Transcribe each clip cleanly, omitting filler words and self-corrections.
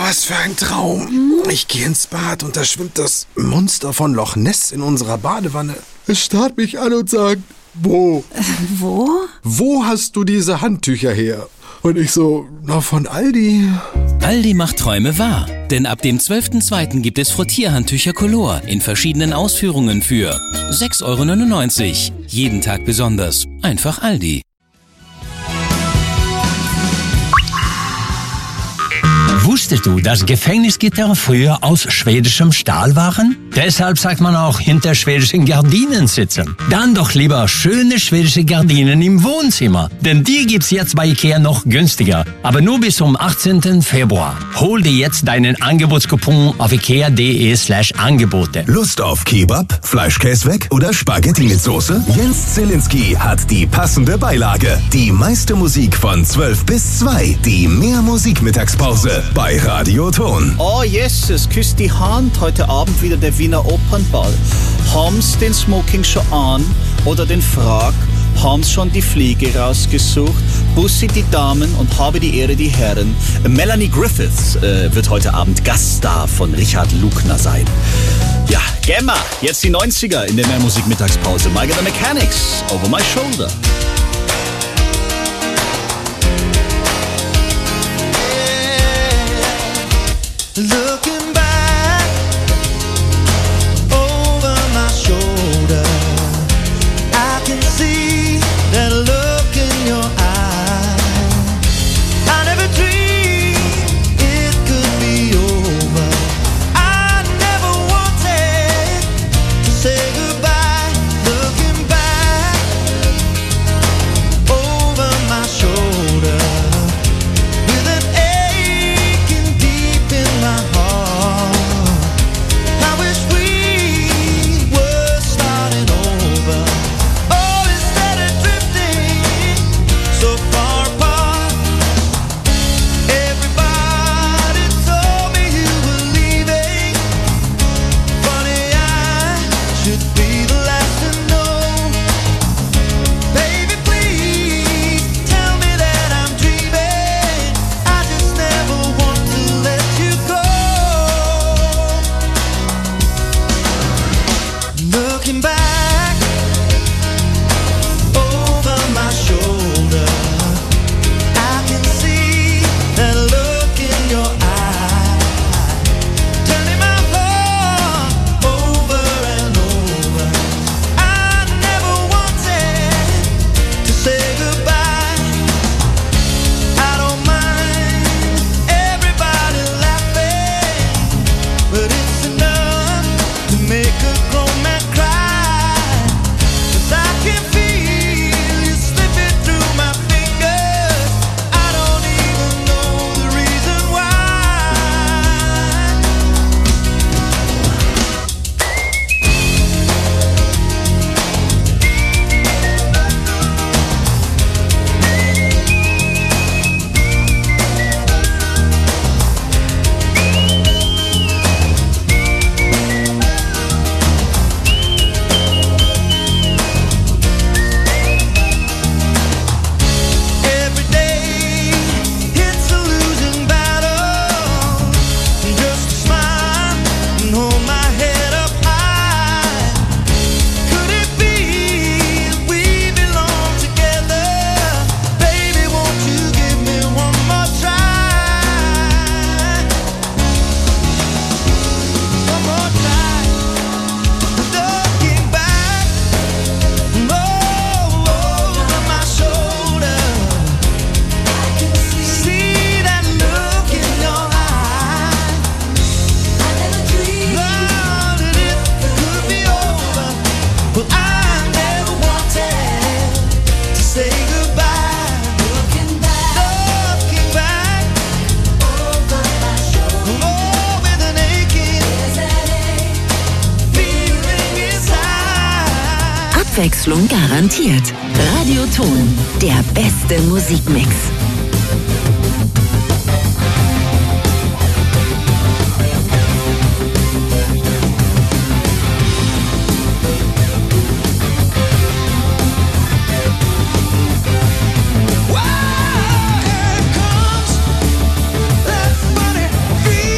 Was für ein Traum. Ich gehe ins Bad und da schwimmt das Monster von Loch Ness in unserer Badewanne. Es starrt mich an und sagt, wo? Wo? Wo hast du diese Handtücher her? Und ich so, na von Aldi. Aldi macht Träume wahr. Denn ab dem 12.02. gibt es Frottierhandtücher Color in verschiedenen Ausführungen für 6,99 €. Jeden Tag besonders. Einfach Aldi. Wusstest du, dass Gefängnisgitter früher aus schwedischem Stahl waren? Deshalb sagt man auch hinter schwedischen Gardinen sitzen. Dann doch lieber schöne schwedische Gardinen im Wohnzimmer. Denn die gibt's jetzt bei Ikea noch günstiger. Aber nur bis zum 18. Februar. Hol dir jetzt deinen Angebotscoupon auf ikea.de/Angebote. Lust auf Kebab, Fleischkäse weg oder Spaghetti mit Soße? Jens Zielinski hat die passende Beilage. Die meiste Musik von 12 bis 2. Die Mehr-Musik-Mittagspause bei Radio Ton. Oh yes, es küsst die Hand. Heute Abend wieder der Wiener Opernball. Haben's den Smoking schon an oder den Frack? Haben's schon die Fliege rausgesucht? Bussi die Damen und habe die Ehre die Herren. Melanie Griffiths wird heute Abend Gaststar von Richard Lugner sein. Ja, Gemma, jetzt die 90er in der Mehr-Musik-Mittagspause. Mike and the Mechanics, Over My Shoulder. Looking back over my shoulder, I can see that look in your eye. I never dreamed it could be over. I never wanted to say goodbye. Looking back over my shoulder. Abwechslung garantiert. Radio Ton, der beste Musikmix. Here it comes, that funny feeling.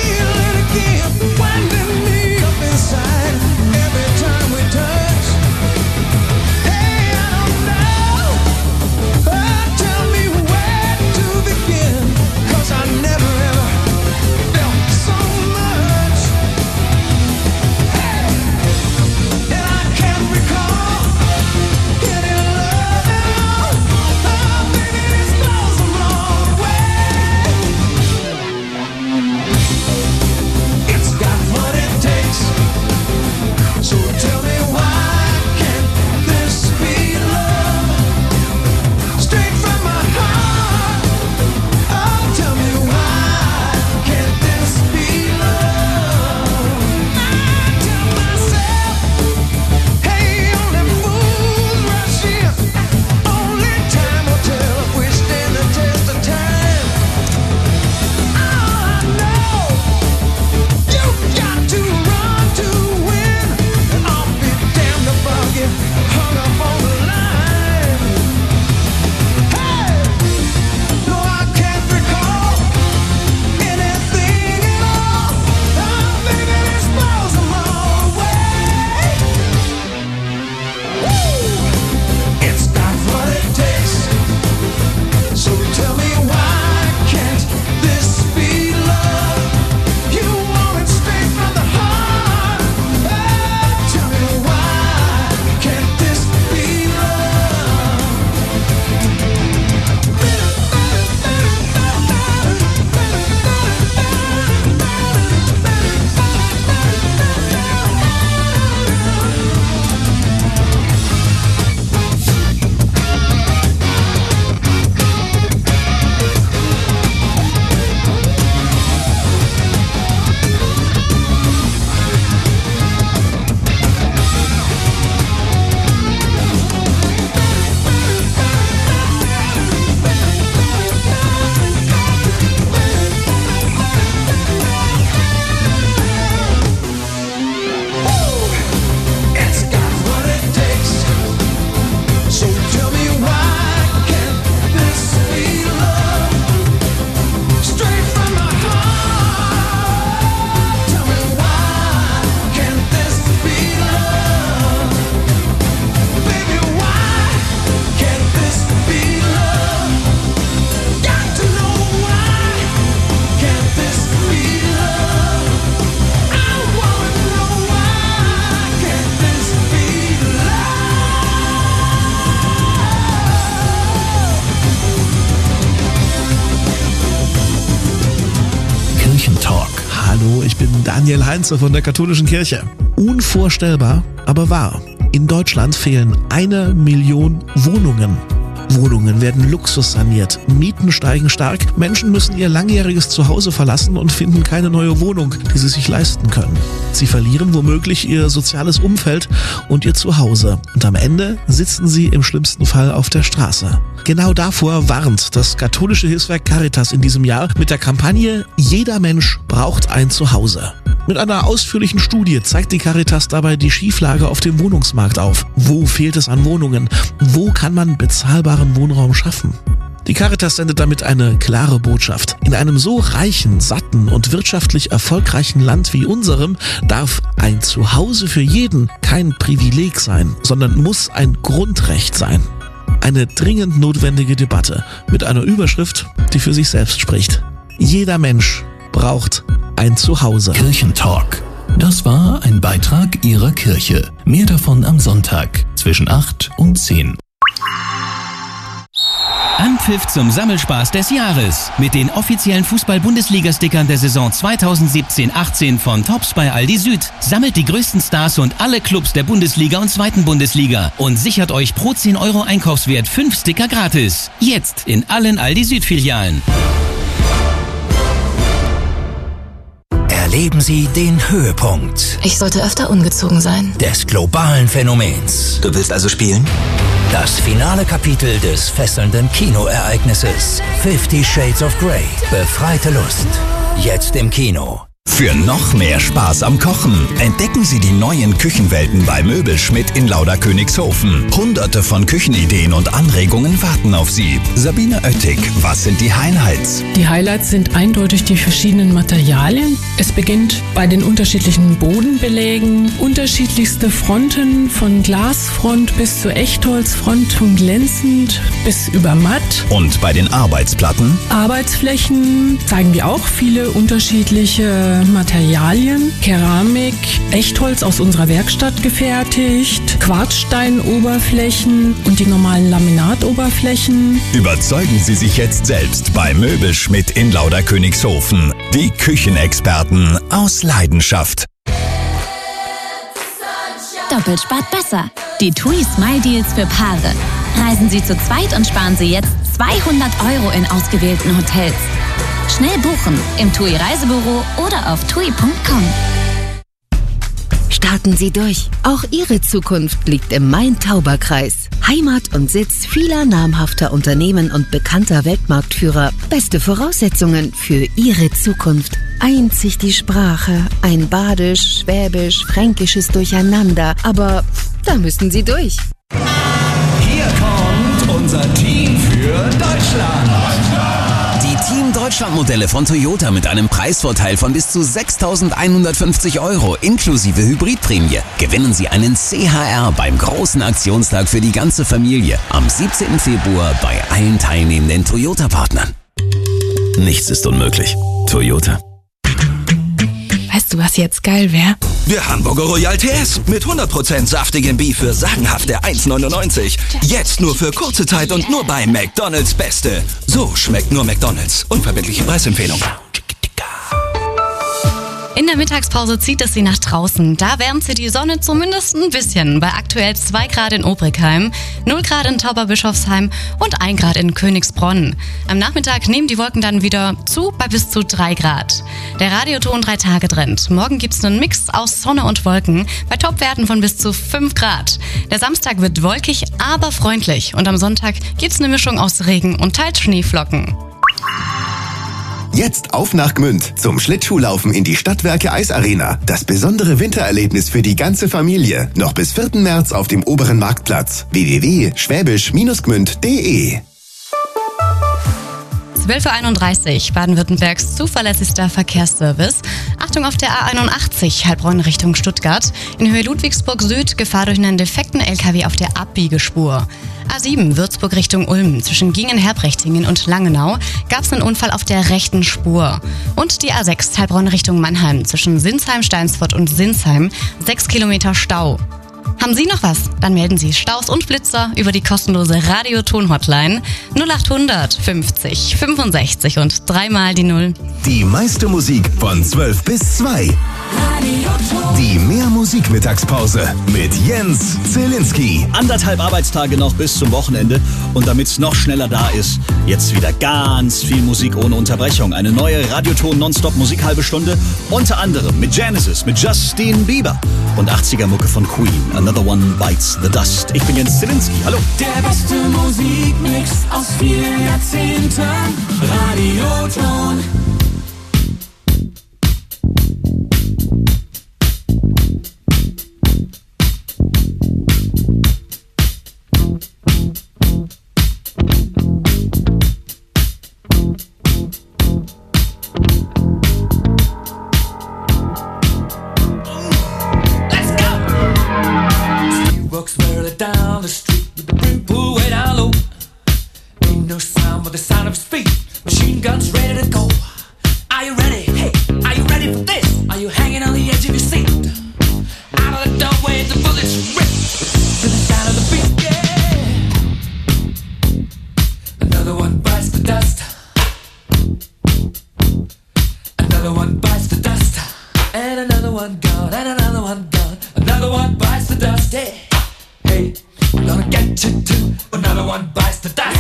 Kirchentalk. Hallo, ich bin Daniel Heinze von der Katholischen Kirche. Unvorstellbar, aber wahr. In Deutschland fehlen 1 Million Wohnungen. Wohnungen werden luxussaniert, Mieten steigen stark, Menschen müssen ihr langjähriges Zuhause verlassen und finden keine neue Wohnung, die sie sich leisten können. Sie verlieren womöglich ihr soziales Umfeld und ihr Zuhause. Und am Ende sitzen sie im schlimmsten Fall auf der Straße. Genau davor warnt das katholische Hilfswerk Caritas in diesem Jahr mit der Kampagne Jeder Mensch braucht ein Zuhause. Mit einer ausführlichen Studie zeigt die Caritas dabei die Schieflage auf dem Wohnungsmarkt auf. Wo fehlt es an Wohnungen? Wo kann man bezahlbaren Wohnraum schaffen? Die Caritas sendet damit eine klare Botschaft. In einem so reichen, satten und wirtschaftlich erfolgreichen Land wie unserem darf ein Zuhause für jeden kein Privileg sein, sondern muss ein Grundrecht sein. Eine dringend notwendige Debatte mit einer Überschrift, die für sich selbst spricht. Jeder Mensch braucht ein Zuhause. Kirchentalk. Das war ein Beitrag Ihrer Kirche. Mehr davon am Sonntag zwischen 8 und 10. Anpfiff zum Sammelspaß des Jahres mit den offiziellen Fußball-Bundesliga-Stickern der Saison 2017-18 von Tops bei Aldi Süd. Sammelt die größten Stars und alle Clubs der Bundesliga und 2. Bundesliga und sichert euch pro 10 € Einkaufswert 5 Sticker gratis. Jetzt in allen Aldi Süd-Filialen. Erleben Sie den Höhepunkt Ich sollte öfter ungezogen sein. des globalen Phänomens. Du willst also spielen? Das finale Kapitel des fesselnden Kinoereignisses 50 Shades of Grey. Befreite Lust. Jetzt im Kino. Für noch mehr Spaß am Kochen entdecken Sie die neuen Küchenwelten bei Möbelschmidt in Lauderkönigshofen. Hunderte von Küchenideen und Anregungen warten auf Sie. Sabine Oettig, was sind die Highlights? Die Highlights sind eindeutig die verschiedenen Materialien. Es beginnt bei den unterschiedlichen Bodenbelägen, unterschiedlichste Fronten von Glasfront bis zu Echtholzfront, von glänzend bis über matt. Und bei den Arbeitsplatten? Arbeitsflächen zeigen wir auch viele unterschiedliche Materialien, Keramik, Echtholz aus unserer Werkstatt gefertigt, Quarzsteinoberflächen und die normalen Laminatoberflächen. Überzeugen Sie sich jetzt selbst bei Möbelschmidt in Lauderkönigshofen. Die Küchenexperten aus Leidenschaft. Doppelt spart besser. Die TUI Smile Deals für Paare. Reisen Sie zu zweit und sparen Sie jetzt 200 € in ausgewählten Hotels. Schnell buchen im TUI Reisebüro oder auf tui.com. Starten Sie durch. Auch Ihre Zukunft liegt im Main-Tauber-Kreis. Heimat und Sitz vieler namhafter Unternehmen und bekannter Weltmarktführer. Beste Voraussetzungen für Ihre Zukunft. Einzig die Sprache, ein badisch, schwäbisch, fränkisches Durcheinander. Aber da müssen Sie durch. Hier kommt unser Team für Deutschland. Die Team Deutschland-Modelle von Toyota mit einem Preisvorteil von bis zu 6.150 € inklusive Hybridprämie. Gewinnen Sie einen CHR beim großen Aktionstag für die ganze Familie am 17. Februar bei allen teilnehmenden Toyota-Partnern. Nichts ist unmöglich. Toyota. Weißt du, was jetzt geil wäre? Der Hamburger Royal TS mit 100% saftigem Beef für sagenhafte 1,99. Jetzt nur für kurze Zeit und nur bei McDonald's Beste. So schmeckt nur McDonald's. Unverbindliche Preisempfehlung. In der Mittagspause zieht es sie nach draußen. Da wärmt sie die Sonne zumindest ein bisschen. Bei aktuell 2 Grad in Obrigheim, 0 Grad in Tauberbischofsheim und 1 Grad in Königsbronn. Am Nachmittag nehmen die Wolken dann wieder zu bei bis zu 3 Grad. Der Radioton 3-Tage-Trend. Morgen gibt's einen Mix aus Sonne und Wolken bei Topwerten von bis zu 5 Grad. Der Samstag wird wolkig, aber freundlich. Und am Sonntag gibt's eine Mischung aus Regen und teils Schneeflocken. Jetzt auf nach Gmünd zum Schlittschuhlaufen in die Stadtwerke Eisarena. Das besondere Wintererlebnis für die ganze Familie. Noch bis 4. März auf dem oberen Marktplatz. www.schwäbisch-gmünd.de 12:31 Uhr, Baden-Württembergs zuverlässigster Verkehrsservice. Achtung auf der A81, Heilbronn Richtung Stuttgart. In Höhe Ludwigsburg Süd, Gefahr durch einen defekten LKW auf der Abbiegespur. A7, Würzburg Richtung Ulm. Zwischen Gingen-Herbrechtingen und Langenau gab es einen Unfall auf der rechten Spur. Und die A6, Heilbronn Richtung Mannheim. Zwischen Sinsheim, Steinsfurt und Sinsheim 6 Kilometer Stau. Haben Sie noch was? Dann melden Sie Staus und Blitzer über die kostenlose Radioton-Hotline 0800 50 65 und 3 die 0. Die meiste Musik von 12 bis 2. Die Mehr-Musik-Mittagspause mit Jens Zielinski. 1,5 Arbeitstage noch bis zum Wochenende. Und damit es noch schneller da ist, jetzt wieder ganz viel Musik ohne Unterbrechung. Eine neue Radioton-Nonstop-Musik-halbe Stunde. Unter anderem mit Genesis, mit Justin Bieber und 80er-Mucke von Queen. Another One Bites the Dust. Ich bin Jens Zielinski. Hallo. Der beste Musikmix aus 4 Jahrzehnten. Radioton. Down the street with the brim pulled way down low. Ain't no sound but the sound of his feet. Machine guns ready to go. Are you ready? Hey, are you ready for this? Are you hanging on the edge of your seat? Out of the doorway, the bullets rip to the sound of the beat. Yeah. Another one bites the dust. Another one bites the dust. And another one gone. And another one gone. Another one bites the dust. Yeah. Hey, I'm gonna get you too. Another one bites the dust.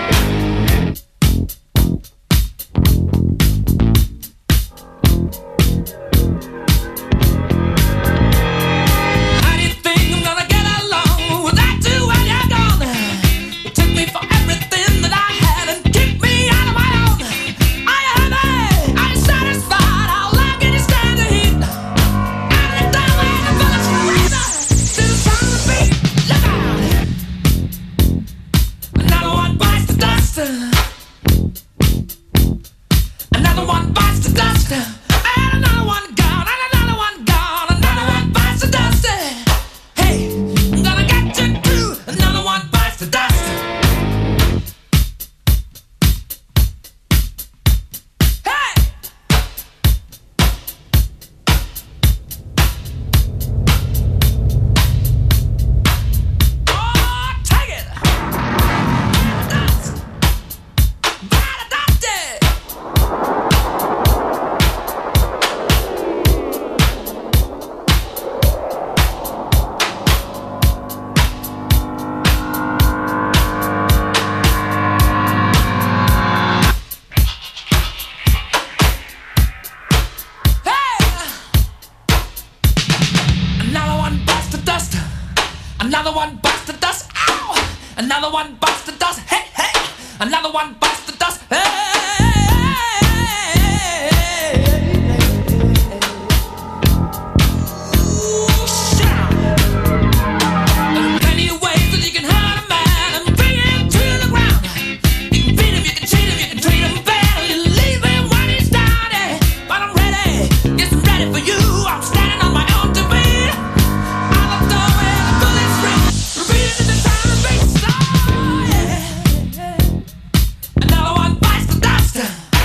How do you think I'm gonna get along without you when you're gone? You took me for everything that I had and kicked me out of my own. Are you happy? Are you satisfied? How long can you stand the heat? Out of the doorway, the bullets razor to the sound of the beat. Look out! Another one bites the dust. Another one bites the dust. And another one gone. And another one gone. Another one bites the dust. Hey, I'm gonna get you too. Another one bites the dust. Hey! Oh, take it! Dust. Bite the dust, yeah. Another one bites the dust. Another one bites the dust. Ow! Another one bites the dust. Hey, hey! Another one bites the dust. Hey! Ooh, shout! There are plenty of ways that you can hurt a man and bring him to the ground. You can beat him, you can cheat him, you can treat him bad, or you leave him when he's down. Yeah. But I'm ready, yes, I'm ready for you. I'm standing on my own two feet. Out the doorway, the bullets ring, repeating to the sound of the beat. So, yeah. Another one bites the dust.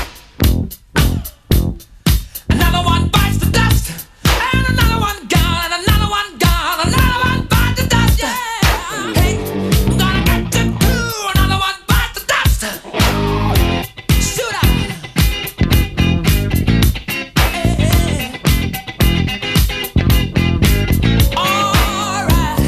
Another one bites the dust. And another one gone. And another one gone. Another one bites the dust. Yeah. Hey, I'm gonna get you too. Another one bites the dust. Shoot out. All right.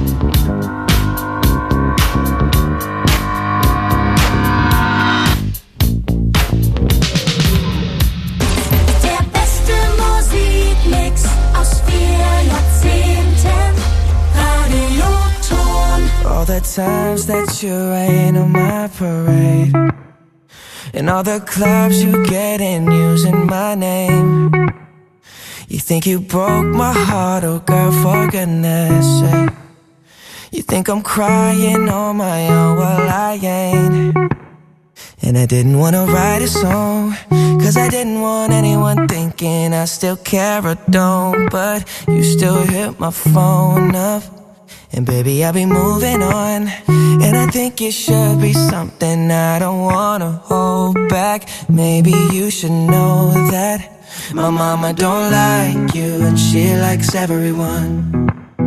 Der beste Musikmix aus 4 Jahrzehnten. Radioton. All the times that you rain on my parade, and all the clubs you get in using my name. You think you broke my heart, oh girl, for goodness sake. You think I'm crying on my own, well I ain't. And I didn't wanna write a song, cause I didn't want anyone thinking I still care or don't. But you still hit my phone up, and baby I'll be moving on. And I think it should be something I don't wanna hold back. Maybe you should know that my mama don't like you, and she likes everyone.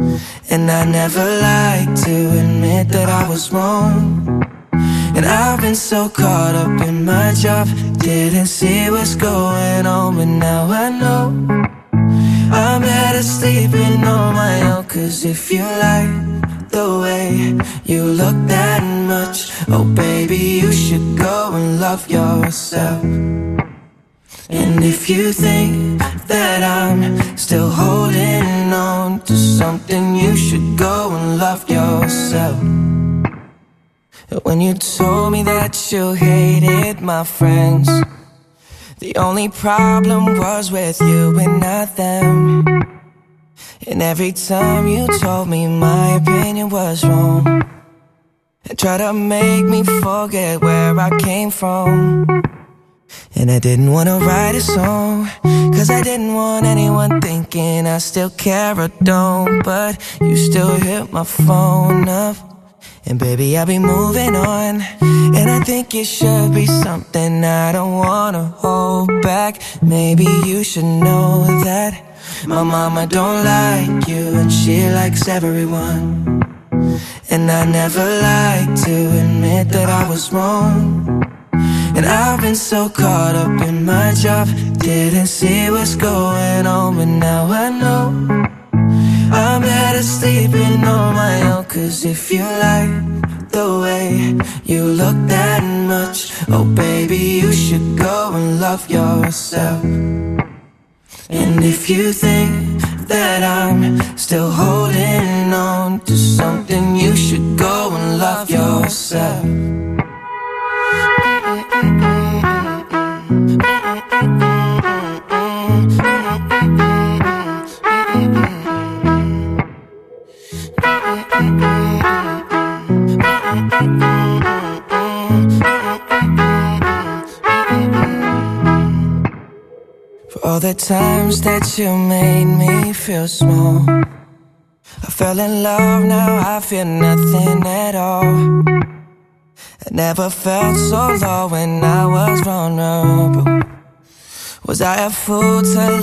And I never like to admit that I was wrong. And I've been so caught up in my job, didn't see what's going on, but now I know I'm better sleeping on my own. Cause if you like the way you look that much, oh baby, you should go and love yourself. And if you think that I'm still holding on to something, you should go and love yourself. When you told me that you hated my friends, the only problem was with you and not them. And every time you told me my opinion was wrong, and tried to make me forget where I came from. And I didn't want to write a song, cause I didn't want anyone thinking I still care or don't. But you still hit my phone up, and baby, I'll be moving on. And I think it should be something I don't wanna hold back. Maybe you should know that my mama don't like you, and she likes everyone. And I never like to admit that I was wrong. And I've been so caught up in my job, didn't see what's going on, but now I know I'm better sleeping on my own. Cause if you like the way you look that much, oh baby, you should go and love yourself. And if you think that I'm still holding on to something, you should go and love yourself. For all the times that you made me feel small, I fell in love, now I feel nothing at all. I never felt so low when I was vulnerable. Was I a fool to